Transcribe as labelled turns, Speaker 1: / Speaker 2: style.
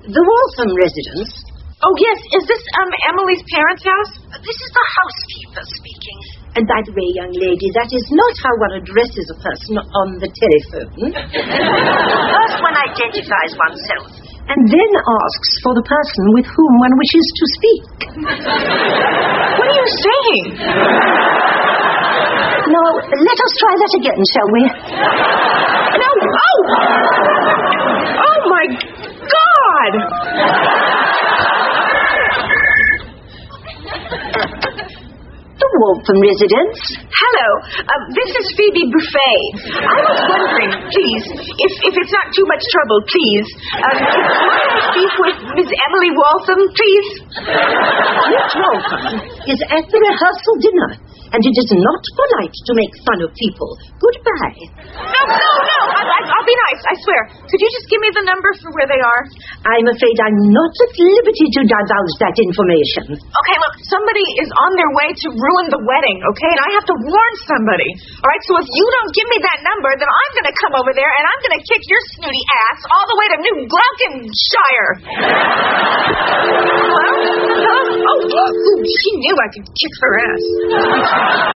Speaker 1: The Waltham residence.
Speaker 2: Oh, yes. Is this, Emily's parents' house?
Speaker 3: This is the housekeeper speaking.
Speaker 1: And by the way, young lady, that is not how one addresses a person on the telephone.
Speaker 3: First one identifies oneself.
Speaker 1: And then asks for the person with whom one wishes to speak.
Speaker 2: What are you saying?
Speaker 1: Now, let us try that again, shall we?
Speaker 2: No. Oh, my God!
Speaker 1: The Waltham residence.
Speaker 2: Hello. This is Phoebe Buffet. I was wondering, please, if it's not too much trouble, please, might I speak with Miss Emily Waltham, please?
Speaker 1: Miss Waltham is at the rehearsal dinner, and it is not polite to make fun of people. Goodbye.
Speaker 2: No. I'll be nice, I swear. Could you just give me the number for where they are?
Speaker 1: I'm afraid I'm not at liberty to divulge that information.
Speaker 2: Okay, look, somebody is on their way to ruin the wedding, okay? And I have to warn somebody. All right, so if you don't give me that number, then I'm going to come over there and I'm going to kick your snooty ass all the way to New Gloucestershire. Hello? Oh, she knew I could kick her ass.